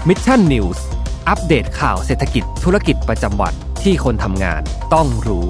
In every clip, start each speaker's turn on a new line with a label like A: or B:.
A: Mission News อัปเดตข่าวเศรษฐกิจธุรกิจประจำวันที่คนทำงานต้องรู้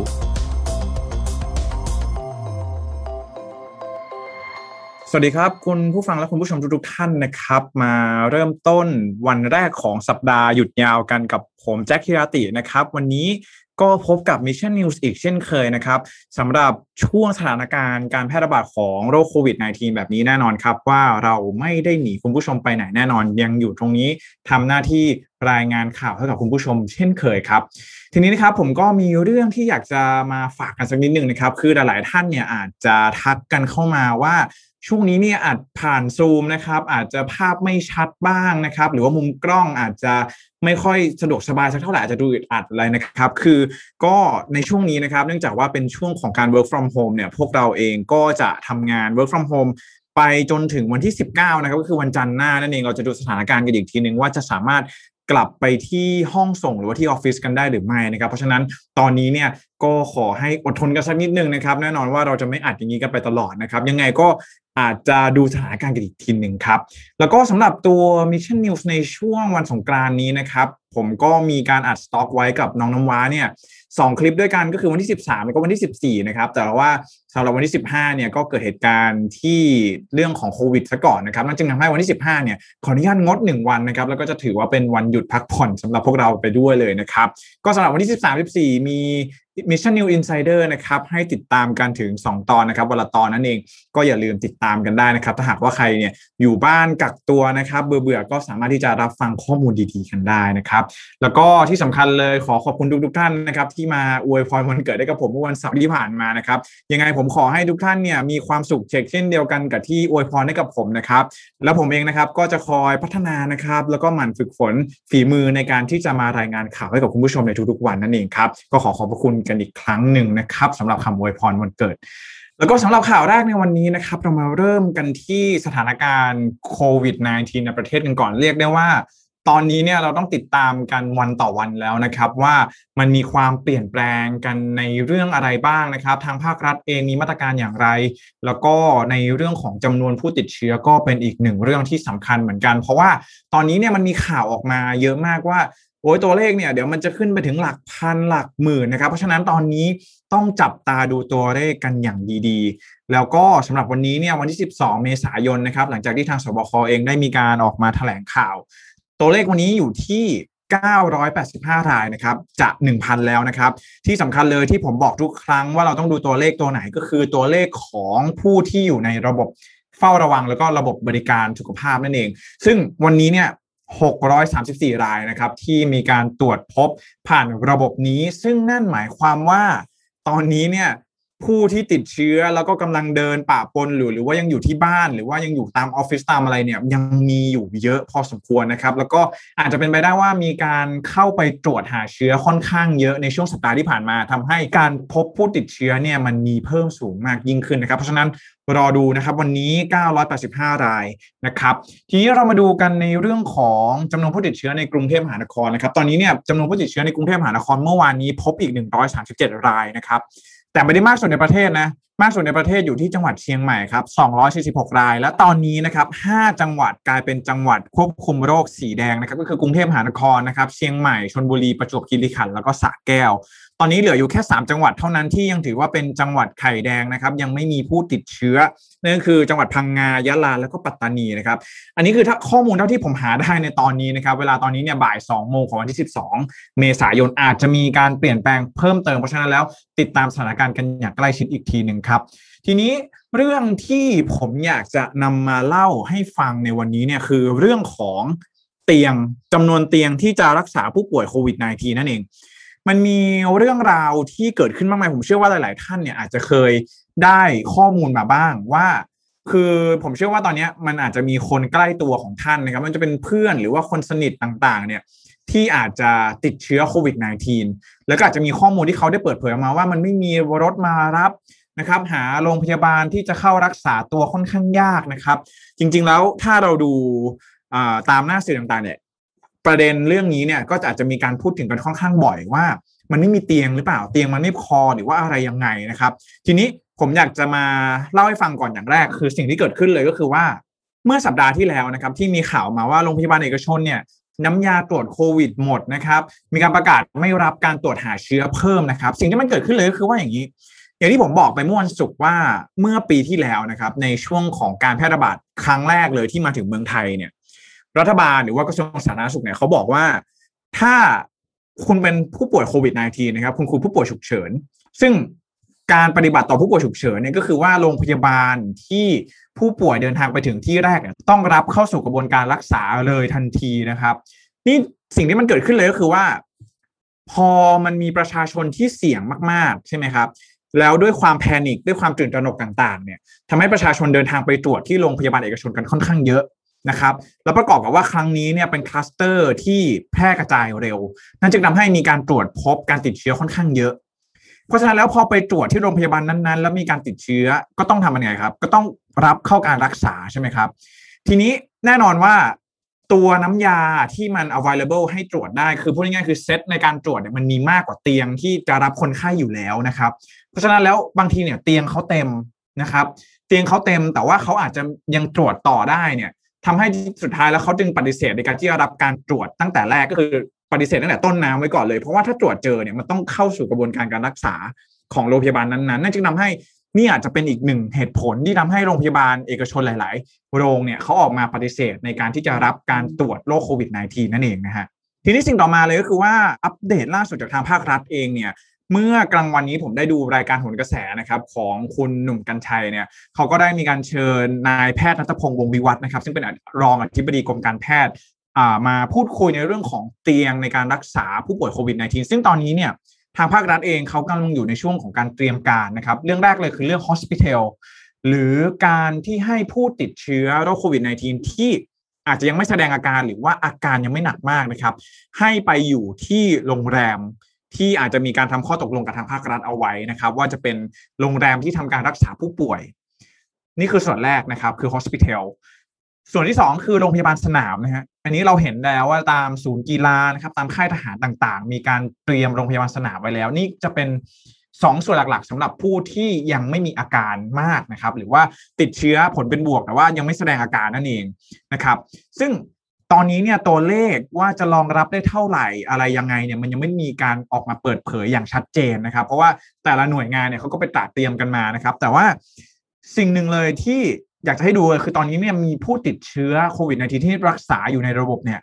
B: สวัสดีครับคุณผู้ฟังและคุณผู้ชมทุกท่านนะครับมาเริ่มต้นวันแรกของสัปดาห์หยุดยาวกันกับผมแจ็คฮิราตินะครับวันนี้ก็พบกับ Mission News อีกเช่นเคยนะครับสำหรับช่วงสถานการณ์การแพร่ระบาดของโรคโควิด -19 แบบนี้แน่นอนครับว่าเราไม่ได้หนีคุณผู้ชมไปไหนแน่นอนยังอยู่ตรงนี้ทำหน้าที่รายงานข่าวให้กับคุณผู้ชมเช่นเคยครับทีนี้นะครับผมก็มีเรื่องที่อยากจะมาฝากกันสักนิดนึงนะครับคือหลายๆท่านเนี่ยอาจจะทักกันเข้ามาว่าช่วงนี้เนี่ยอาจผ่านซูมนะครับอาจจะภาพไม่ชัดบ้างนะครับหรือว่ามุมกล้องอาจจะไม่ค่อยสะดวกสบายสักเท่าไหร่อาจจะดูอึดอัดอะไรนะครับคือก็ในช่วงนี้นะครับเนื่องจากว่าเป็นช่วงของการ work from home เนี่ยพวกเราเองก็จะทำงาน work from home ไปจนถึงวันที่19นะครับก็คือวันจันทร์หน้านั่นเองเราจะดูสถานการณ์กันอีกทีนึงว่าจะสามารถกลับไปที่ห้องส่งหรือว่าที่ออฟฟิศกันได้หรือไม่นะครับเพราะฉะนั้นตอนนี้เนี่ยก็ขอให้อดทนกันสักนิดนึงนะครับแน่นอนว่าเราจะไม่อัดอย่างนี้กันไปตลอดนะครับยังไงก็อาจจะดูสถานการณ์กันอีกทีนึงครับแล้วก็สำหรับตัว Mission News ในช่วงวันสงกรานต์นี้นะครับผมก็มีการอัดสต็อกไว้กับน้องน้ำว้าเนี่ย2คลิปด้วยกันก็คือวันที่13แล้วก็วันที่14นะครับแต่ว่าสำหรับวันที่15เนี่ยก็เกิดเหตุการณ์ที่เรื่องของโควิดซะก่อนนะครับนั่นจึงทำให้วันที่15เนี่ยขออนุญาตงด1วันนะครับแล้วก็จะถือว่าเป็นวันหยุดพักผ่อนสำหรับพวกเราไปด้วยเลยนะครับก็สำหรับวันที่13-14มี Mission News Insider นะครับให้ติดตามกันถึง2ตอนนะครับวันละตอนนั่นเองก็อย่าลืมติดตามกันได้นะครับถ้าหากว่าใครเนี่ยอยู่บ้านกักตัวนะครับเบื่อๆก็สามารถที่จะรับฟังข้อมูลดีๆกันได้นะครับแล้วก็ที่สำคัญเลยขอขอบคุณทุกท่านนะครับที่มาอวยพรวันเกิดให้กับผมเมื่อวันเสาร์ที่ผ่านมานะครับยังไงผมขอให้ทุกท่านเนี่ยมีความสุขเช่นเดียวกันกับที่อวยพรให้กับผมนะครับแล้วผมเองนะครับก็จะคอยพัฒนานะครับแล้วก็หมั่นฝึกฝนฝีมือในการที่จะมารายงานข่าวให้กับคุณผู้ชมในทุกๆวันนั่นเองครับก็ขอบพระคุณกันอีกครั้งหนึ่งนะครับสำหรับคำอวยพรวันเกิดแล้วก็สำหรับข่าวแรกในวันนี้นะครับเรามาเริ่มกันที่สถานการณ์โควิด -19 ในประเทศกันก่อนเรียกได้ว่าตอนนี้เนี่ยเราต้องติดตามกันวันต่อวันแล้วนะครับว่ามันมีความเปลี่ยนแปลงกันในเรื่องอะไรบ้างนะครับทางภาครัฐเองมีมาตรการอย่างไรแล้วก็ในเรื่องของจำนวนผู้ติดเชื้อก็เป็นอีกหนึ่งเรื่องที่สำคัญเหมือนกันเพราะว่าตอนนี้เนี่ยมันมีข่าวออกมาเยอะมากว่าโอ้ยตัวเลขเนี่ยเดี๋ยวมันจะขึ้นไปถึงหลักพันหลักหมื่นนะครับเพราะฉะนั้นตอนนี้ต้องจับตาดูตัวเลขกันอย่างดีๆแล้วก็สำหรับวันนี้เนี่ยวันที่12เมษายนนะครับหลังจากที่ทางสบคเองได้มีการออกมาแถลงข่าวตัวเลขวันนี้อยู่ที่985รายนะครับจะ 1,000 แล้วนะครับที่สำคัญเลยที่ผมบอกทุกครั้งว่าเราต้องดูตัวเลขตัวไหนก็คือตัวเลขของผู้ที่อยู่ในระบบเฝ้าระวังแล้วก็ระบบบริการสุขภาพนั่นเองซึ่งวันนี้เนี่ย634รายนะครับที่มีการตรวจพบผ่านระบบนี้ซึ่งนั่นหมายความว่าตอนนี้เนี่ยผู้ที่ติดเชื้อแล้วก็กำลังเดินป่าปนหรือว่ายังอยู่ที่บ้านหรือว่ายังอยู่ตามออฟฟิศตามอะไรเนี่ยยังมีอยู่เยอะพอสมควรนะครับแล้วก็อาจจะเป็นไปได้ว่ามีการเข้าไปตรวจหาเชื้อค่อนข้างเยอะในช่วงสัปดาห์ที่ผ่านมาทำให้การพบผู้ติดเชื้อเนี่ยมันมีเพิ่มสูงมากยิ่งขึ้นนะครับเพราะฉะนั้นรอดูนะครับวันนี้985รายนะครับทีนี้เรามาดูกันในเรื่องของจำนวนผู้ติดเชื้อในกรุงเทพมหานครนะครับตอนนี้เนี่ยจำนวนผู้ติดเชื้อในกรุงเทพมหานครเมื่อวานนี้พบอีก137รายนะครับแต่ไม่ได้มากสุดในประเทศนะมากสุดในประเทศอยู่ที่จังหวัดเชียงใหม่ครับ246รายและตอนนี้นะครับ5จังหวัดกลายเป็นจังหวัดควบคุมโรคสีแดงนะครับก็คือกรุงเทพมหานครนะครับเชียงใหม่ชลบุรีประจวบคีรีขันธ์แล้วก็สระแก้วตอนนี้เหลืออยู่แค่3จังหวัดเท่านั้นที่ยังถือว่าเป็นจังหวัดไข่แดงนะครับยังไม่มีผู้ติดเชื้อนั่นคือจังหวัดพังงายะลาแล้วก็ปัตตานีนะครับอันนี้คือข้อมูลเท่าที่ผมหาได้ในตอนนี้นะครับเวลาตอนนี้เนี่ยบ่าย 2 โมงของวันที่12เมษายนอาจจะมีการเปลี่ยนแปลงเพิ่มเติมเพราะฉะนั้นแล้วติดตามสถานการณ์กันอย่างใกล้ชิดอีกทีนึงครับทีนี้เรื่องที่ผมอยากจะนำมาเล่าให้ฟังในวันนี้เนี่ยคือเรื่องของเตียงจำนวนเตียงที่จะรักษาผู้ป่วยโควิด -19 นั่นเองมันมีเรื่องราวที่เกิดขึ้นมากมายผมเชื่อว่าหลายๆท่านเนี่ยอาจจะเคยได้ข้อมูลมาบ้างว่าคือผมเชื่อว่าตอนนี้มันอาจจะมีคนใกล้ตัวของท่านนะครับมันจะเป็นเพื่อนหรือว่าคนสนิทต่างๆเนี่ยที่อาจจะติดเชื้อโควิด -19 แล้วก็อาจจะมีข้อมูลที่เขาได้เปิดเผยออกมาว่ามันไม่มีรถมารับนะครับหาโรงพยาบาลที่จะเข้ารักษาตัวค่อนข้างยากนะครับจริงๆแล้วถ้าเราดูตามหน้าสื่อต่างๆเนี่ยประเด็นเรื่องนี้เนี่ยก็อาจจะมีการพูดถึงกันค่อนข้างบ่อยว่ามันไม่มีเตียงหรือเปล่าเตียงมันไม่พอหรือว่าอะไรยังไงนะครับทีนี้ผมอยากจะมาเล่าให้ฟังก่อนอย่างแรกคือสิ่งที่เกิดขึ้นเลยก็คือว่าเมื่อสัปดาห์ที่แล้วนะครับที่มีข่าวมาว่าโรงพยาบาลเอกชนเนี่ยน้ำยาตรวจโควิดหมดนะครับมีการประกาศไม่รับการตรวจหาเชื้อเพิ่มนะครับสิ่งที่มันเกิดขึ้นเลยก็คือว่าอย่างนี้อย่างที่ผมบอกไปเมื่อวันศุกร์ว่าเมื่อปีที่แล้วนะครับในช่วงของการแพร่ระบาดครั้งแรกเลยที่มาถึงเมืองไทยเนี่ยรัฐบาลหรือว่ากระทรวงสาธารณสุขเนี่ยเขาบอกว่าถ้าคุณเป็นผู้ป่วยโควิด -19 นะครับคุณคือผู้ป่วยฉุกเฉินซึ่งการปฏิบัติต่อผู้ป่วยฉุกเฉินเนี่ยก็คือว่าโรงพยาบาลที่ผู้ป่วยเดินทางไปถึงที่แรกเนี่ยต้องรับเข้าสู่กระบวนการรักษาเลยทันทีนะครับนี่สิ่งที่มันเกิดขึ้นเลยก็คือว่าพอมันมีประชาชนที่เสี่ยงมากๆใช่ไหมครับแล้วด้วยความแพนิคด้วยความตื่นตระหนกต่างๆเนี่ยทำให้ประชาชนเดินทางไปตรวจที่โรงพยาบาลเอกชนกันค่อนข้างเยอะนะครับแล้วประกอบกับว่าครั้งนี้เนี่ยเป็นคลัสเตอร์ที่แพร่กระจายเร็วนั่นจึงทำให้มีการตรวจพบการติดเชื้อค่อนข้างเยอะเพราะฉะนั้นแล้วพอไปตรวจที่โรงพยาบาลนั้นๆแล้วมีการติดเชื้อก็ต้องทำยังไงครับก็ต้องรับเข้าการรักษาใช่ไหมครับทีนี้แน่นอนว่าตัวน้ำยาที่มัน available ให้ตรวจได้คือพูดง่ายๆคือเซตในการตรวจเนี่ยมันมีมากกว่าเตียงที่จะรับคนไข้อยู่แล้วนะครับเพราะฉะนั้นแล้วบางทีเนี่ยเตียงเขาเต็มนะครับเตียงเขาเต็มแต่ว่าเขาอาจจะยังตรวจต่อได้เนี่ยทำให้สุดท้ายแล้วเขาจึงปฏิเสธในการที่จะรับการตรวจตั้งแต่แรกก็คือปฏิเสธตั้งแต่ต้นน้ำไว้ก่อนเลยเพราะว่าถ้าตรวจเจอเนี่ยมันต้องเข้าสู่กระบวนการรักษาของโรงพยาบาลนั้นๆนั่นจึงทำให้นี่อาจจะเป็นอีกหนึ่งเหตุผลที่ทำให้โรงพยาบาลเอกชนหลายๆโรงเนี่ยเขาออกมาปฏิเสธในการที่จะรับการตรวจโรคโควิด -19 นั่นเองนะฮะทีนี้สิ่งต่อมาเลยก็คือว่าอัปเดตล่าสุดจากทางภาครัฐเองเนี่ยเมื่อกลางวันนี้ผมได้ดูรายการโหนกระแสนะครับของคุณหนุ่มกรรชัยเนี่ยเขาก็ได้มีการเชิญนายแพทย์ณัฐพงษ์วงศ์วิวัฒน์นะครับซึ่งเป็นรองอธิบดีกรมการแพทย์มาพูดคุยในเรื่องของเตียงในการรักษาผู้ป่วยโควิด -19 ซึ่งตอนนี้เนี่ยทางภาครัฐเองเขากำลังอยู่ในช่วงของการเตรียมการนะครับเรื่องแรกเลยคือเรื่อง hospital หรือการที่ให้ผู้ติดเชื้อโรคโควิด -19 ที่อาจจะยังไม่แสดงอาการหรือว่าอาการยังไม่หนักมากนะครับให้ไปอยู่ที่โรงแรมที่อาจจะมีการทำข้อตกลงกับทางภาครัฐเอาไว้นะครับว่าจะเป็นโรงแรมที่ทำการรักษาผู้ป่วยนี่คือส่วนแรกนะครับคือ hospital ส่วนที่2คือโรงพยาบาลสนามนะฮะอันนี้เราเห็นแล้วว่าตามศูนย์กีฬานะครับตามค่ายทหารต่างๆมีการเตรียมโรงพยาบาลสนามไว้แล้วนี่จะเป็น2ส่วนหลักๆสำหรับผู้ที่ยังไม่มีอาการมากนะครับหรือว่าติดเชื้อผลเป็นบวกแต่ว่ายังไม่แสดงอาการนั่นเองนะครับซึ่งตอนนี้เนี่ยตัวเลขว่าจะรองรับได้เท่าไหร่อะไรยังไงเนี่ยมันยังไม่มีการออกมาเปิดเผยอย่างชัดเจนนะครับเพราะว่าแต่ละหน่วยงานเนี่ยเขาก็ไปตระเตรียมกันมานะครับแต่ว่าสิ่งหนึ่งเลยที่อยากจะให้ดูคือตอนนี้เนี่ยมีผู้ติดเชื้อโควิด -19 ที่รักษาอยู่ในระบบเนี่ย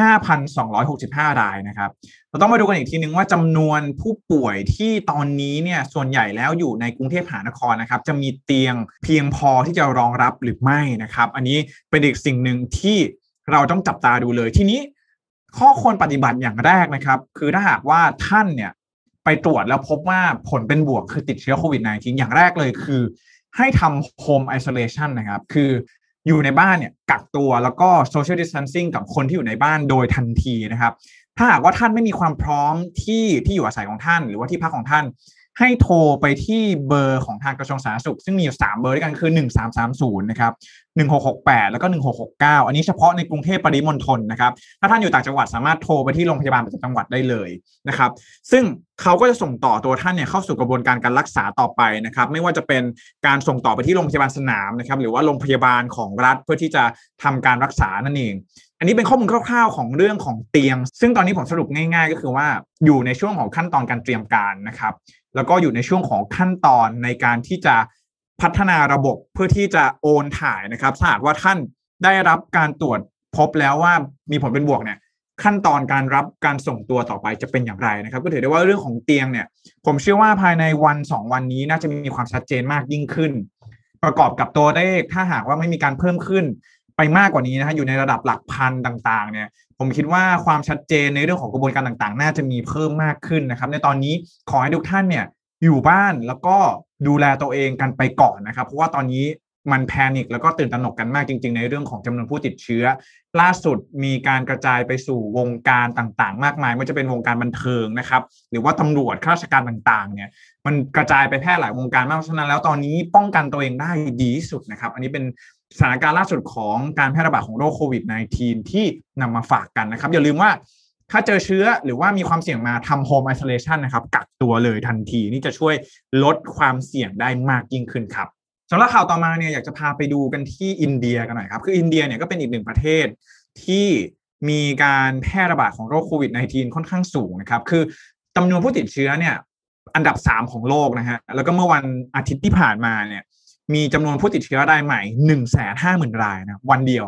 B: 5,265 รายนะครับเราต้องมาดูกันอีกทีนึงว่าจำนวนผู้ป่วยที่ตอนนี้เนี่ยส่วนใหญ่แล้วอยู่ในกรุงเทพมหานครนะครับจะมีเตียงเพียงพอที่จะรองรับหรือไม่นะครับอันนี้เป็นอีกสิ่งหนึ่งที่เราต้องจับตาดูเลยทีนี้ข้อควรปฏิบัติอย่างแรกนะครับคือถ้าหากว่าท่านเนี่ยไปตรวจแล้วพบว่าผลเป็นบวกคือติดเชื้อโควิด -19 อย่างแรกเลยคือให้ทำ home isolation นะครับคืออยู่ในบ้านเนี่ยกักตัวแล้วก็ social distancing กับคนที่อยู่ในบ้านโดยทันทีนะครับถ้าหากว่าท่านไม่มีความพร้อมที่อยู่อาศัยของท่านหรือว่าที่พักของท่านให้โทรไปที่เบอร์ของทางกระทรวงสาธารณสุขซึ่งมีอยู่3เบอร์ด้วยกันคือ1330นะครับ1668แล้วก็1669อันนี้เฉพาะในกรุงเทพปริมณฑลนะครับถ้าท่านอยู่ต่างจังหวัดสามารถโทรไปที่โรงพยาบาลประจำจังหวัดได้เลยนะครับซึ่งเขาก็จะส่งต่อตัวท่านเนี่ยเข้าสู่กระบวนการการรักษาต่อไปนะครับไม่ว่าจะเป็นการส่งต่อไปที่โรงพยาบาลสนามนะครับหรือว่าโรงพยาบาลของรัฐเพื่อที่จะทำการรักษานั่นเองอันนี้เป็นข้อมูลคร่าวๆของเรื่องของเตียงซึ่งตอนนี้ผมสรุปง่ายๆก็คือว่าอยู่ในช่วงของขั้นตอนการเตรียมการนะครับแล้วก็อยู่ในช่วงของขั้นตอนในการที่จะพัฒนาระบบเพื่อที่จะโอนถ่ายนะครับถ้าหากว่าท่านได้รับการตรวจพบแล้วว่ามีผลเป็นบวกเนี่ยขั้นตอนการรับการส่งตัวต่อไปจะเป็นอย่างไรนะครับก็ถือได้ว่าเรื่องของเตียงเนี่ยผมเชื่อว่าภายใน1-2 วันนี้น่าจะมีความชัดเจนมากยิ่งขึ้นประกอบกับตัวเลขถ้าหากว่าไม่มีการเพิ่มขึ้นไปมากกว่านี้นะฮะอยู่ในระดับหลักพันต่างๆเนี่ยผมคิดว่าความชัดเจนในเรื่องของกระบวนการต่างๆน่าจะมีเพิ่มมากขึ้นนะครับในตอนนี้ขอให้ทุกท่านเนี่ยอยู่บ้านแล้วก็ดูแลตัวเองกันไปก่อนนะครับเพราะว่าตอนนี้มันแพนิคแล้วก็ตื่นตระหนกกันมากจริงๆในเรื่องของจำนวนผู้ติดเชื้อล่าสุดมีการกระจายไปสู่วงการต่างๆมากมายไม่ว่าจะเป็นวงการบันเทิงนะครับหรือว่าตำรวจข้าราชการต่างๆเนี่ยมันกระจายไปแพร่หลายวงการมากเพราะฉะนั้นแล้วตอนนี้ป้องกันตัวเองได้ดีที่สุดนะครับอันนี้เป็นสถานการณ์ล่าสุดของการแพร่ระบาดของโรคโควิด -19 ที่นำมาฝากกันนะครับอย่าลืมว่าถ้าเจอเชื้อหรือว่ามีความเสี่ยงมาทำ home isolation นะครับกักตัวเลยทันทีนี่จะช่วยลดความเสี่ยงได้มากยิ่งขึ้นครับสำหรับข่าวต่อมาเนี่ยอยากจะพาไปดูกันที่อินเดียกันหน่อยครับคืออินเดียเนี่ยก็เป็นอีกหนึ่งประเทศที่มีการแพร่ระบาดของโรคโควิด -19 ค่อนข้างสูงนะครับคือจำนวนผู้ติดเชื้อเนี่ยอันดับ3ของโลกนะฮะแล้วก็เมื่อวันอาทิตย์ที่ผ่านมาเนี่ยมีจำนวนผู้ติดเชื้อรายใหม่ 150,000 รายนะวันเดียว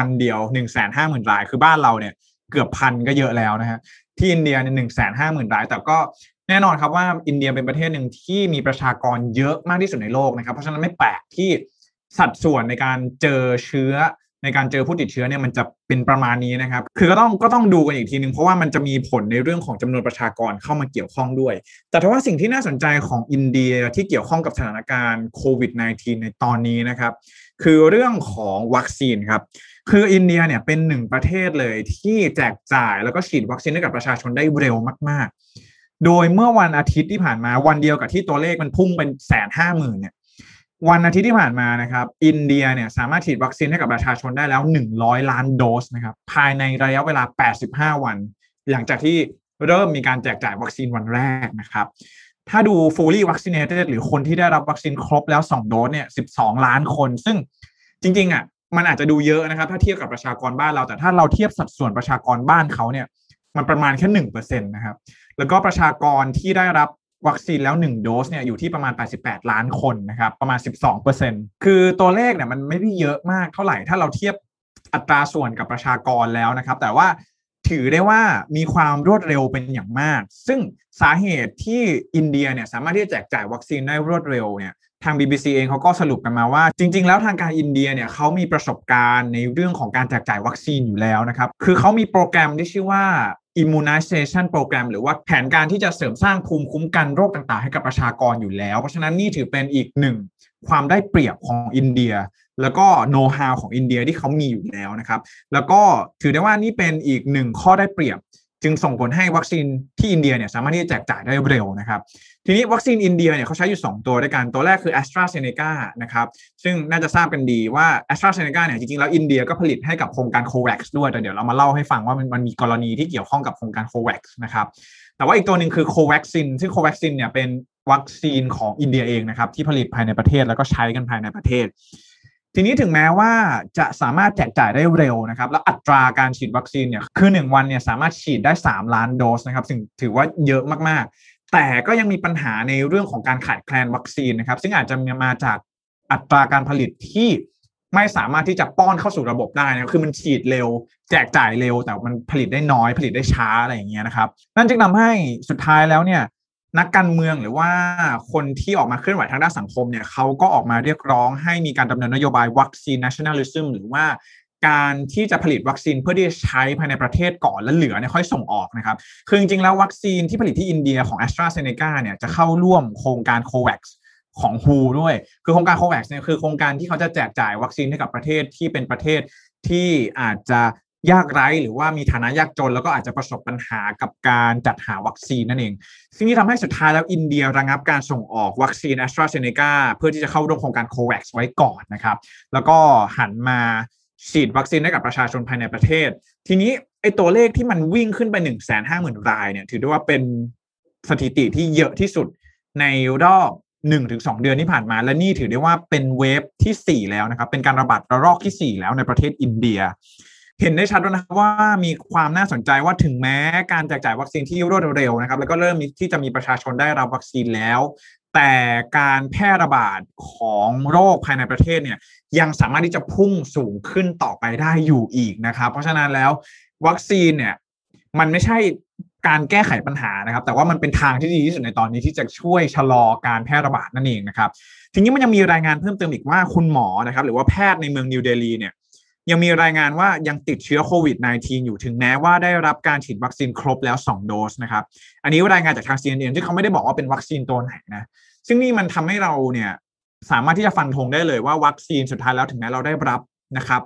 B: 150,000 รายคือบ้านเราเนี่ยเกือบพันก็เยอะแล้วนะฮะที่อินเดียเนี่ย150,000 รายแต่ก็แน่นอนครับว่าอินเดียเป็นประเทศหนึ่งที่มีประชากรเยอะมากที่สุดในโลกนะครับเพราะฉะนั้นไม่แปลกที่สัดส่วนในการเจอเชื้อในการเจอผู้ติดเชื้อเนี่ยมันจะเป็นประมาณนี้นะครับคือก็ต้องดูกันอีกทีนึงเพราะว่ามันจะมีผลในเรื่องของจำนวนประชากรเข้ามาเกี่ยวข้องด้วยแต่ถ้าว่าสิ่งที่น่าสนใจของอินเดียที่เกี่ยวข้องกับสถานการณ์โควิด -19 ในตอนนี้นะครับคือเรื่องของวัคซีนครับคืออินเดียเนี่ยเป็นหนึ่งประเทศเลยที่แจกจ่ายแล้วก็ฉีดวัคซีนให้กับประชาชนได้เร็วมากๆโดยเมื่อวันอาทิตย์ที่ผ่านมาวันเดียวกับที่ตัวเลขมันพุ่งเป็น150,000เนี่ยวันอาทิตย์ที่ผ่านมานะครับอินเดียเนี่ยสามารถฉีดวัคซีนให้กับประชาชนได้แล้ว100 ล้านโดสนะครับภายในระยะเวลา85 วันหลังจากที่เริ่มมีการแจกจ่ายวัคซีนวันแรกนะครับถ้าดู fully vaccinated หรือคนที่ได้รับวัคซีนครบแล้ว2โดสเนี่ย12 ล้านคนซึ่งจริงๆอ่ะมันอาจจะดูเยอะนะครับถ้าเทียบกับประชากรบ้านเราแต่ถ้าเราเทียบสัดส่วนประชากรบ้านเขาเนี่ยมันประมาณแค่ 1% นะครับแล้วก็ประชากรที่ได้รับวัคซีนแล้ว1โดสเนี่ยอยู่ที่ประมาณ88 ล้านคนนะครับประมาณ 12% คือตัวเลขเนี่ยมันไม่ได้เยอะมากเท่าไหร่ถ้าเราเทียบอัตราส่วนกับประชากรแล้วนะครับแต่ว่าถือได้ว่ามีความรวดเร็วเป็นอย่างมากซึ่งสาเหตุที่อินเดียเนี่ยสามารถที่จะแจกจ่ายวัคซีนได้รวดเร็วเนี่ยทาง BBC เองเขาก็สรุปกันมาว่าจริงๆแล้วทางการอินเดียเนี่ยเขามีประสบการณ์ในเรื่องของการแจกจ่ายวัคซีนอยู่แล้วนะครับคือเขามีโปรแกรมที่ชื่อว่า immunization program หรือว่าแผนการที่จะเสริมสร้างภูมิคุ้มกันโรคต่างๆให้กับประชากรอยู่แล้วเพราะฉะนั้นนี่ถือเป็นอีกหนึ่งความได้เปรียบของอินเดียแล้วก็โน้ตฮาวของอินเดียที่เขามีอยู่แล้วนะครับแล้วก็ถือได้ว่านี่เป็นอีกหนึ่งข้อได้เปรียบจึงส่งผลให้วัคซีนที่อินเดียเนี่ยสามารถที่จะแจกจ่ายได้เร็วนะครับทีนี้วัคซีนอินเดียเนี่ยเขาใช้อยู่2ตัวด้วยกันตัวแรกคือ AstraZeneca นะครับซึ่งน่าจะทราบกันดีว่า AstraZeneca เนี่ยจริงๆแล้วอินเดียก็ผลิตให้กับโครงการ COVAX ด้วยแต่เดี๋ยวเรามาเล่าให้ฟังว่ามันมีกรณีที่เกี่ยวข้องกับโครงการ COVAX นะครับแต่ว่าอีกตัวหนึ่งคือ COVAXIN ซึ่ง COVAXIN เนี่ยเป็นวัคซีนของอินเดียเองนะครับที่ผลิตภายในประเทศแล้วก็ใช้กันภายในประเทศทีนี้ถึงแม้ว่าจะสามารถแจกจ่ายได้เร็วนะครับแล้วอัตราการฉีดวัคซีนเนี่ยคือ1วันเนี่ยสามารถฉีดได้3 ล้านโดสนะครับซึ่งถือว่าเยอะมากๆแต่ก็ยังมีปัญหาในเรื่องของการขาดแคลนวัคซีนนะครับซึ่งอาจจะมาจากอัตราการผลิตที่ไม่สามารถที่จะป้อนเข้าสู่ระบบได้นะคือมันฉีดเร็วแจกจ่ายเร็วแต่มันผลิตได้น้อยผลิตได้ช้าอะไรอย่างเงี้ยนะครับนั่นจึงทำให้สุดท้ายแล้วเนี่ยนักการเมืองหรือว่าคนที่ออกมาเคลื่อนไหวทางด้านสังคมเนี่ยเขาก็ออกมาเรียกร้องให้มีการดำเนินนโยบายวัคซีน nationalism หรือว่าการที่จะผลิตวัคซีนเพื่อที่จะใช้ภายในประเทศก่อนแล้วเหลือเนี่ยค่อยส่งออกนะครับคือจริงๆแล้ววัคซีนที่ผลิตที่อินเดียของ AstraZeneca เนี่ยจะเข้าร่วมโครงการ COVAX ของ WHO ด้วยคือโครงการ COVAX เนี่ยคือโครงการที่เขาจะแจกจ่ายวัคซีนให้กับประเทศที่เป็นประเทศที่อาจจะยากไร้หรือว่ามีฐานะยากจนแล้วก็อาจจะประสบปัญหากับการจัดหาวัคซีนนั่นเองซึ่งที่ทำให้สุดท้ายแล้วอินเดียระงับการส่งออกวัคซีน AstraZeneca เพื่อที่จะเข้าร่วมโครงการ COVAX ไว้ก่อนนะครับแล้วก็หันมาฉีดวัคซีนให้กับประชาชนภายในประเทศทีนี้ไอ้ตัวเลขที่มันวิ่งขึ้นไป 150,000 รายเนี่ยถือได้ว่าเป็นสถิติที่เยอะที่สุดในรอบ 1-2 เดือนที่ผ่านมาและนี่ถือได้ว่าเป็นเวฟที่4แล้วนะครับเป็นการระบาดระลอกที่4แล้วในประเทศอินเดียเห็นได้ชัดแล้วนะครับว่ามีความน่าสนใจว่าถึงแม้การแจกจ่ายวัคซีนที่รวดเร็วนะครับแล้วก็เริ่มที่จะมีประชาชนได้รับวัคซีนแล้วแต่การแพร่ระบาดของโรคภายในประเทศเนี่ยยังสามารถที่จะพุ่งสูงขึ้นต่อไปได้อยู่อีกนะครับเพราะฉะนั้นแล้ววัคซีนเนี่ยมันไม่ใช่การแก้ไขปัญหานะครับแต่ว่ามันเป็นทางที่ดีที่สุดในตอนนี้ที่จะช่วยชะลอการแพร่ระบาดนั่นเองนะครับทีนี้มันยังมีรายงานเพิ่มเติมอีกว่าคุณหมอนะครับหรือว่าแพทย์ในเมืองนิวเดลีเนี่ยยังมีรายงานว่ายังติดเชื้อโควิด -19 อยู่ถึงแม้ว่าได้รับการฉีดวัคซีนครบแล้ว2โดสนะครับอันนี้รายงานจากทาง CNN ที่เขาไม่ได้บอกว่าเป็นวัคซีนตัวไหนนะซึ่งนี่มันทำให้เราเนี่ยสามารถที่จะฟันธงได้เลยว่าวัคซีนสุดท้ายแล้วถึงแม้เราได้รับนะครับ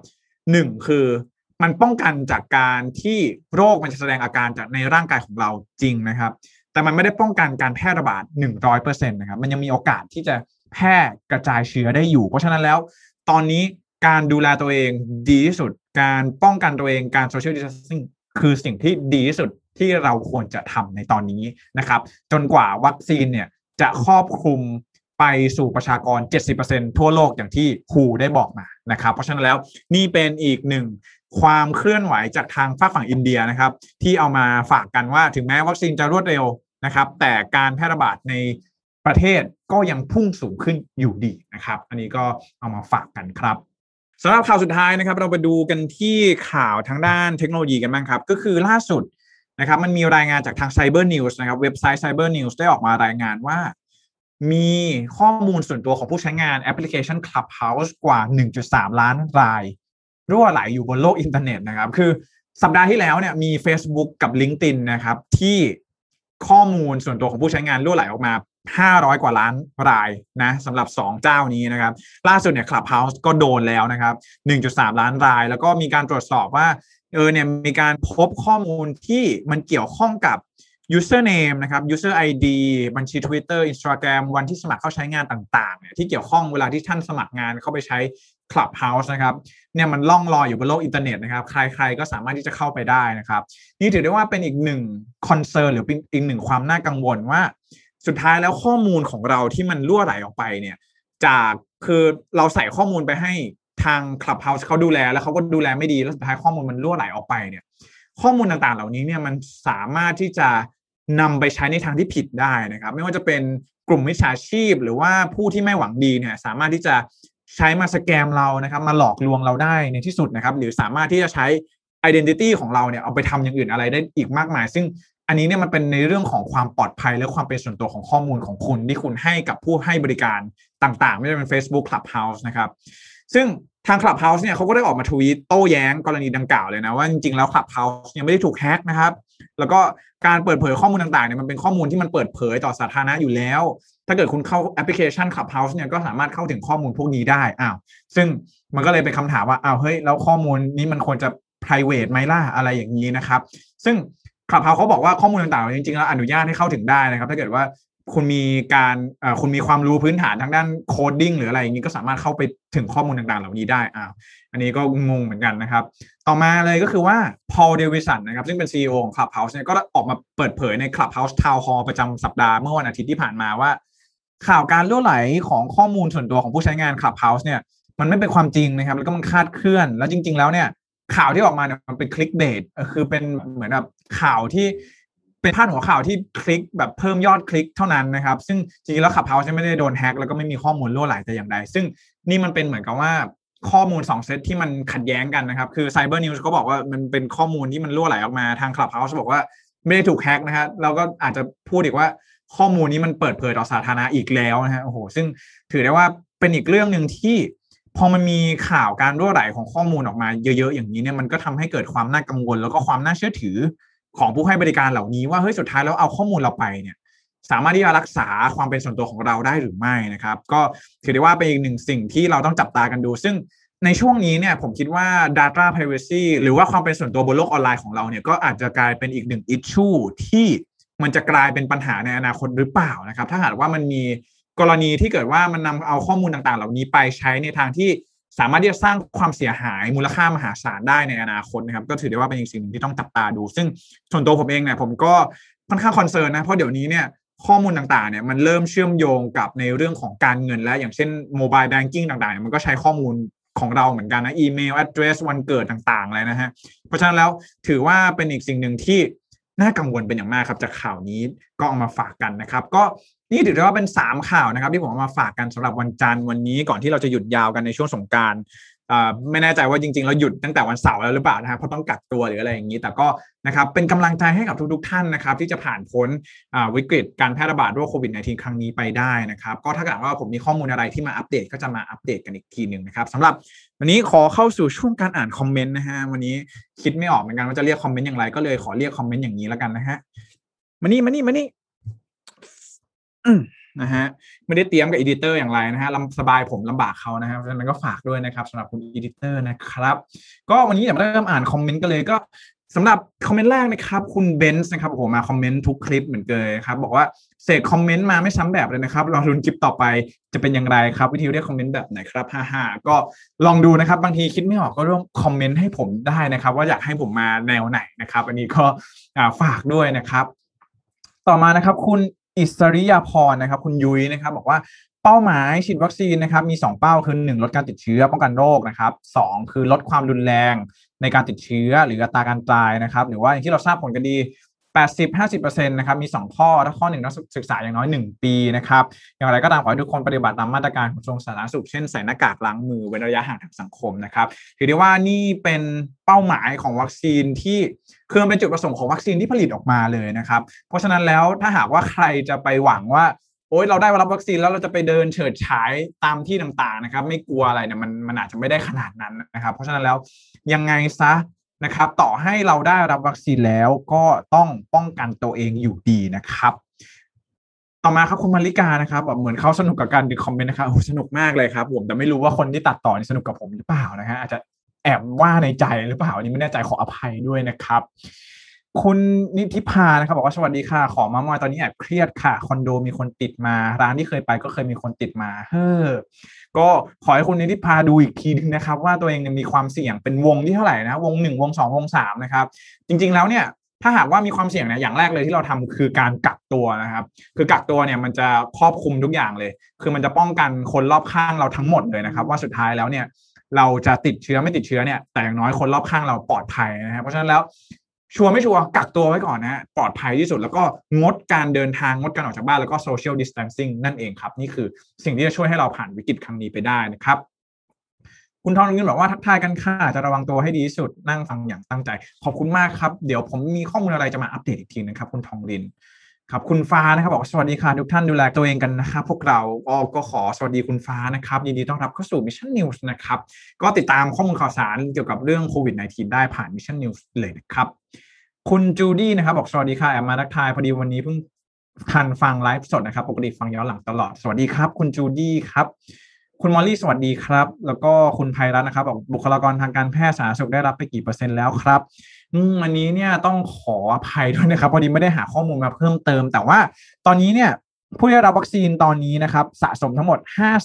B: 1คือมันป้องกันจากการที่โรคมันจะแสดงอาการจากในร่างกายของเราจริงนะครับแต่มันไม่ได้ป้องกันการแพร่ระบาด 100% นะครับมันยังมีโอกาสที่จะแพร่กระจายเชื้อได้อยู่เพราะฉะนั้นแล้วตอนนี้การดูแลตัวเองดีที่สุดการป้องกันตัวเองการ social distancing คือสิ่งที่ดีที่สุดที่เราควรจะทำในตอนนี้นะครับจนกว่าวัคซีนเนี่ยจะครอบคลุมไปสู่ประชากร 70% ทั่วโลกอย่างที่WHOได้บอกมานะครับเพราะฉะนั้นแล้วนี่เป็นอีกหนึ่งความเคลื่อนไหวจากทางฝั่งอินเดียนะครับที่เอามาฝากกันว่าถึงแม้วัคซีนจะรวดเร็วนะครับแต่การแพร่ระบาดในประเทศก็ยังพุ่งสูงขึ้นอยู่ดีนะครับอันนี้ก็เอามาฝากกันครับสำหรับข่าวสุดท้ายนะครับเราไปดูกันที่ข่าวทางด้านเทคโนโลยีกันบ้างครับก็คือล่าสุดนะครับมันมีรายงานจากทาง Cyber News นะครับเว็บไซต์ Cyber News ได้ออกมารายงานว่ามีข้อมูลส่วนตัวของผู้ใช้งานแอปพลิเคชัน Clubhouse กว่า 1.3 ล้านรายรั่วไหลอยู่บนโลกอินเทอร์เน็ตนะครับคือสัปดาห์ที่แล้วเนี่ยมี Facebook กับ LinkedIn นะครับที่ข้อมูลส่วนตัวของผู้ใช้งานรั่วไหลออกมา500 กว่าล้านรายนะสำหรับ2เจ้านี้นะครับล่าสุดเนี่ย Clubhouse ก็โดนแล้วนะครับ 1.3 ล้านรายแล้วก็มีการตรวจสอบว่าเนี่ยมีการพบข้อมูลที่มันเกี่ยวข้องกับ username นะครับ user ID บัญชี Twitter Instagram วันที่สมัครเข้าใช้งานต่างๆเนี่ยที่เกี่ยวข้องเวลาที่ท่านสมัครงานเข้าไปใช้ Clubhouse นะครับเนี่ยมันล่องลอยอยู่บนโลกอินเทอร์เน็ตนะครับใครๆก็สามารถที่จะเข้าไปได้นะครับนี่ถือได้ว่าเป็นอีกหนึ่งคอนเซิร์นหรือเป็นอีกหนึ่งความน่ากังวลว่าสุดท้ายแล้วข้อมูลของเราที่มันรั่วไหลออกไปเนี่ยจากคือเราใส่ข้อมูลไปให้ทาง Clubhouse เขาดูแลแล้วเขาก็ดูแลไม่ดีแล้วสุดท้ายข้อมูลมันรั่วไหลออกไปเนี่ยข้อมูลต่างๆเหล่านี้เนี่ยมันสามารถที่จะนำไปใช้ในทางที่ผิดได้นะครับไม่ว่าจะเป็นกลุ่มมิจฉาชีพหรือว่าผู้ที่ไม่หวังดีเนี่ยสามารถที่จะใช้มาสแกมเรานะครับมาหลอกลวงเราได้ในที่สุดนะครับหรือสามารถที่จะใช้ identity ของเราเนี่ยเอาไปทำอย่างอื่นอะไรได้อีกมากมายซึ่งอันนี้เนี่ยมันเป็นในเรื่องของความปลอดภัยและความเป็นส่วนตัวของข้อมูลของคุณที่คุณให้กับผู้ให้บริการต่างๆไม่ว่าจะเป็น Facebook Clubhouse นะครับซึ่งทาง Clubhouse เนี่ยเขาก็ได้ออกมาทวีตโต้แย้งกรณีดังกล่าวเลยนะว่าจริงๆแล้ว Clubhouse ยังไม่ได้ถูกแฮกนะครับแล้วก็การเปิดเผยข้อมูลต่างๆเนี่ยมันเป็นข้อมูลที่มันเปิดเผยต่อสาธารณะอยู่แล้วถ้าเกิดคุณเข้าแอปพลิเคชัน Clubhouse เนี่ยก็สามารถเข้าถึงข้อมูลพวกนี้ได้ซึ่งมันก็เลยเป็นคำถามว่าเฮ้ยแล้วข้อมูลนี้มันควรจะ private ไหมล่ะอะไรอย่างนี้นะครับซึ่ง Clubhouse เขาบอกว่าข้อมูลต่างๆจริงๆแล้วอนุญาตให้เข้าถึงได้นะครับถ้าเกิดว่าคุณมีการคุณมีความรู้พื้นฐานทางด้านโคดดิ้งหรืออะไรอย่างนี้ก็สามารถเข้าไปถึงข้อมูลต่างๆเหล่านี้ได้อันนี้ก็งงเหมือนกันนะครับต่อมาเลยก็คือว่าพอลเดวิสันนะครับซึ่งเป็น CEO ของ Clubhouse เนี่ยก็ออกมาเปิดเผยใน Clubhouse Town Hall ประจำสัปดาห์เมื่อวันอาทิตย์ที่ผ่านมาว่าข่าวการรั่วไหลของข้อมูลส่วนตัวของผู้ใช้งาน Clubhouse เนี่ยมันไม่เป็นความจริงนะครับแล้วก็มันคลาดเคลื่อนแล้วจริงๆแล้วเนี่ยข่าวที่ออกมาเนี่ยมันเป็นคลิกเบสคือเป็นเหมือนแบบข่าวที่เป็นพาดหัวข่าวที่คลิกแบบเพิ่มยอดคลิกเท่านั้นนะครับซึ่งจริงๆแล้ว Clubhouse ไม่ได้โดนแฮกแล้วก็ไม่มีข้อมูลรั่วไหลแต่อย่างใดซึ่งนี่มันเป็นเหมือนกับว่าข้อมูล2เซตที่มันขัดแย้งกันนะครับคือ Cyber News ก็บอกว่ามันเป็นข้อมูลที่มันรั่วไหลออกมาทาง Clubhouse บอกว่าไม่ได้ถูกแฮกนะฮะเราก็อาจจะพูดอีกว่าข้อมูลนี้มันเปิดเผยต่อสาธารณะอีกแล้วนะฮะโอ้โหซึ่งถือได้ว่าเป็นอีกเรื่องนึงที่พอมันมีข่าวการรั่วไหลของข้อมูลออกมาเยอะๆอย่างนี้เนี่ยมันก็ทำให้เกิดความน่ากังวลแล้วก็ความน่าเชื่อถือของผู้ให้บริการเหล่านี้ว่าเฮ้ยสุดท้ายแล้วเอาข้อมูลเราไปเนี่ยสามารถที่จะรักษาความเป็นส่วนตัวของเราได้หรือไม่นะครับก็ถือได้ว่าเป็นอีกหนึ่งสิ่งที่เราต้องจับตากันดูซึ่งในช่วงนี้เนี่ยผมคิดว่า data privacy หรือว่าความเป็นส่วนตัวบนโลกออนไลน์ของเราเนี่ยก็อาจจะกลายเป็นอีกหนึ่ง issue ที่มันจะกลายเป็นปัญหาในอนาคตหรือเปล่านะครับถ้าหากว่ามันมีกรณีที่เกิดว่ามันนำเอาข้อมูลต่างๆเหล่านี้ไปใช้ในทางที่สามารถที่จะสร้างความเสียหายมูลค่ามหาศาลได้ในอนาคตนะครับก็ถือได้ว่าเป็นอีกสิ่งหนึ่งที่ต้องจับตาดูซึ่งส่วนตัวผมเองเนี่ยผมก็ค่อนข้างคอนเซิร์นนะเพราะเดี๋ยวนี้เนี่ยข้อมูลต่างๆเนี่ยมันเริ่มเชื่อมโยงกับในเรื่องของการเงินและอย่างเช่นโมบายแบงกิ้งต่างๆมันก็ใช้ข้อมูลของเราเหมือนกันนะอีเมล address วันเกิดต่างๆเลยนะฮะเพราะฉะนั้นแล้วถือว่าเป็นอีกสิ่งหนึ่งที่น่ากังวลเป็นอย่างมากครับจากข่าวนี้ก็เอามาฝากกันนะครับก็นี่ถือได้ว่าเป็น3ข่าวนะครับที่ผมเอามาฝากกันสำหรับวันจันทร์วันนี้ก่อนที่เราจะหยุดยาวกันในช่วงสงกรานต์ไม่แน่ใจว่าจริงๆเราหยุดตั้งแต่วันเสาร์แล้วหรือเปล่านะครับเพราะต้องกักตัวหรืออะไรอย่างนี้แต่ก็นะครับเป็นกำลังใจให้กับทุกๆท่านนะครับที่จะผ่านพ้นวิกฤตการแพร่ระบาดโรคโควิด -19 ครั้งนี้ไปได้นะครับก็ถ้าเกิดว่าผมมีข้อมูลอะไรที่มาอัปเดตก็จะมาอัปเดตกันอีกทีนึงนะครับสำหรับวันนี้ขอเข้าสู่ช่วงการอ่านคอมเมนต์นะฮะวันนี้คิดไม่ออกเหมือนกันว่าจะเรียกคอมเมนต์อย่างไรก็เลยขอเรียกคอมเมนต์อย่างนี้แล้วกันนะฮะมานี่นะฮะไม่ได้เตรียมกับอีดิเตอร์อย่างไรนะฮะสบายผมลำบากเขานะครับเพราะฉะนั้นก็ฝากด้วยนะครับสำหรับคุณอีดิเตอร์นะครับก็วันนี้จะเริ่มอ่านคอมเมนต์กันเลยก็สำหรับคอมเมนต์แรกนะครับคุณเบนซ์นะครับโอ้โหมาคอมเมนต์ทุกคลิปเหมือนเคยครับบอกว่าเสกคอมเมนต์มาไม่ซ้ำแบบเลยนะครับรอลุ้นคลิปต่อไปจะเป็นอย่างไรครับวิธีเรียกคอมเมนต์แบบไหนครับก็ลองดูนะครับบางทีคิดไม่ออกก็ร่วมคอมเมนต์ให้ผมได้นะครับว่าอยากให้ผมมาแนวไหนนะครับอันนี้ก็ฝากด้วยนะครับต่อมานะครับคุณอิสริยาพรนะครับคุณยุ้ยนะครับบอกว่าเป้าหมายฉีดวัคซีนนะครับมี2เป้าคือ1ลดการติดเชื้อป้องกันโรคนะครับ2คือลดความรุนแรงในการติดเชื้อหรืออัตราการตายนะครับหรือว่าอย่างที่เราทราบผลกันดี80-50% นะครับมี2ข้อถ้าข้อ1ต้องศึกษาอย่างน้อย1ปีนะครับอย่างไรก็ตามขอให้ทุกคนปฏิบัติตามมาตรการของกระทรวงสาธารณสุขเช่นใส่หน้ากากล้างมือเว้นระยะห่างทางสังคมนะครับถือได้ว่านี่เป็นเป้าหมายของวัคซีนที่คือมันเป็นจุดประสงค์ของวัคซีนที่ผลิตออกมาเลยนะครับเพราะฉะนั้นแล้วถ้าหากว่าใครจะไปหวังว่าโอ๊ยเราได้รับวัคซีนแล้วเราจะไปเดินเฉิดฉายตามที่ต่างๆนะครับไม่กลัวอะไรเนี่ยมันอาจจะไม่ได้ขนาดนั้นนะครับเพราะฉะนั้นแล้วยังไงซะนะครับต่อให้เราได้รับวัคซีนแล้วก็ต้องป้องกันตัวเองอยู่ดีนะครับต่อมาครับคุณมาริกานะครับแบบเหมือนเขาสนุกกับการดูคอมเมนต์นะครับโอ้สนุกมากเลยครับผมแต่ไม่รู้ว่าคนที่ตัดต่อนี่สนุกกับผมหรือเปล่านะฮะอาจจะแอบว่าในใจหรือเปล่าอันนี้ไม่แน่ใจขออภัยด้วยนะครับคุณนิธิพานะครับบอกว่าสวัสดีค่ะขอมาตอนนี้แอบเครียดค่ะคอนโดมีคนติดมาร้านที่เคยไปก็เคยมีคนติดมาก็ขอให้คุณนิติภาดูอีกทีนึงนะครับว่าตัวเองมีความเสี่ยงเป็นวงที่เท่าไหร่นะวง1วง2วง3นะครับจริงๆแล้วเนี่ยถ้าหากว่ามีความเสี่ยงเนี่ยอย่างแรกเลยที่เราทำคือการกักตัวนะครับคือกักตัวเนี่ยมันจะครอบคลุมทุกอย่างเลยคือมันจะป้องกันคนรอบข้างเราทั้งหมดเลยนะครับว่าสุดท้ายแล้วเนี่ยเราจะติดเชื้อไม่ติดเชื้อเนี่ยแต่อย่างน้อยคนรอบข้างเราปลอดภัยนะครับเพราะฉะนั้นแล้วชัวร์ไม่ชัวร์กักตัวไว้ก่อนนะปลอดภัยที่สุดแล้วก็งดการเดินทางงดการออกจากบ้านแล้วก็ social distancing นั่นเองครับนี่คือสิ่งที่จะช่วยให้เราผ่านวิกฤตครั้งนี้ไปได้นะครับคุณทองลินบอกว่าทักทายกันค่ะจะระวังตัวให้ดีที่สุดนั่งฟังอย่างตั้งใจขอบคุณมากครับเดี๋ยวผมมีข้อมูลอะไรจะมาอัปเดตอีกทีนะครับคุณทองลินครับคุณฟ้านะครับบอกสวัสดีค่ะทุกท่านดูแลตัวเองกันนะครับพวกเราก็ขอสวัสดีคุณฟ้านะครับยินดีต้อนรับเข้าสู่ Mission News นะครับก็ติดตามข้อมูลข่าวสารเกี่ยวกับเรื่องโควิด -19 ได้ผ่าน Mission News เลยนะครับคุณจูดี้นะครับบอกสวัสดีค่ะแอบมาทักทายพอดีวันนี้เพิ่งทันฟังไลฟ์สดนะครับปกติฟังย้อนหลังตลอดสวัสดีครับคุณจูดี้ครับคุณมอลลี่สวัสดีครับแล้วก็คุณไพรัตน์นะครับบอกบุคลากรทางการแพทย์สาธารณสุขได้รับไปกี่%แล้วครับอันนี้เนี่ยต้องขออภัยด้วยนะครับพอดีไม่ได้หาข้อมูลมาเพิ่มเติมแต่ว่าตอนนี้เนี่ยผู้ได้รับวัคซีนตอนนี้นะครับสะสมทั้งหมด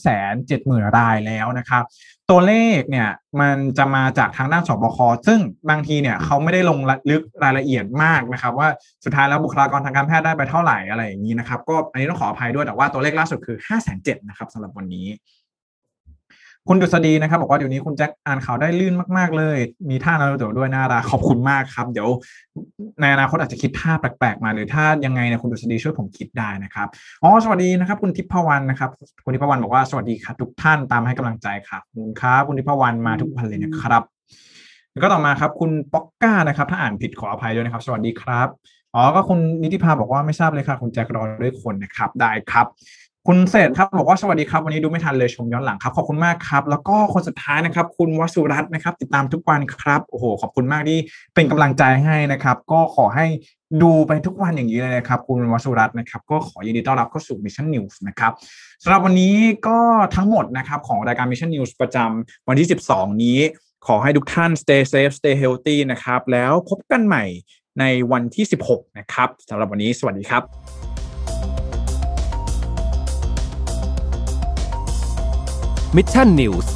B: 570,000 รายแล้วนะครับตัวเลขเนี่ยมันจะมาจากทางด้านสบคซึ่งบางทีเนี่ยเขาไม่ได้ลงลึกรายละเอียดมากนะครับว่าสุดท้ายแล้วบุคลากรทางการแพทย์ได้ไปเท่าไหร่อะไรอย่างนี้นะครับก็อันนี้ต้องขออภัยด้วยแต่ว่าตัวเลขล่าสุดคือ 570,000 นะครับสำหรับวันนี้คุณดุษฎีนะครับบอกว่าเดี๋ยวนี้คุณแจ็คอ่านข่าวได้ลื่นมากๆเลยมีท่านารูโตะด้วยน่ารักขอบคุณมากครับเดี๋ยวในอนาคตอาจจะคิดท่าแปลกๆมาหรือถ้ายังไงเนี่ยคุณดุษฎีช่วยผมคิดได้นะครับสวัสดีนะครับคุณทิพวรรณนะครับคุณทิพวรรณบอกว่าสวัสดีครับทุกท่านตามให้กำลังใจครับขอบคุณครับคุณทิพวรรณมาทุกวันเลยนะครับแล้วก็ต่อมาครับคุณป๊อกก้านะครับถ้าอ่านผิดขออภัยด้วยนะครับสวัสดีครับก็คุณนิติภาบอกว่าไม่ทราบเลยค่ะคุณแจ็ครอด้วยคนนะครับได้ครับคุณเศษครับบอกว่าสวัสดีครับวันนี้ดูไม่ทันเลยชมย้อนหลังครับขอบคุณมากครับแล้วก็คนสุดท้ายนะครับคุณวสุรัตน์นะครับติดตามทุกวันครับโอ้โหขอบคุณมากที่เป็นกำลังใจให้นะครับก็ขอให้ดูไปทุกวันอย่างนี้เลยนะครับคุณวสุรัตน์นะครับก็ขอยินดีต้อนรับเข้าสู่ Mission News นะครับสำหรับวันนี้ก็ทั้งหมดนะครับของรายการ Mission News ประจำวันที่12นี้ขอให้ทุกท่าน stay safe stay healthy นะครับแล้วพบกันใหม่ในวันที่16นะครับสำหรับวันนี้สวัสดีครับ
A: Mission News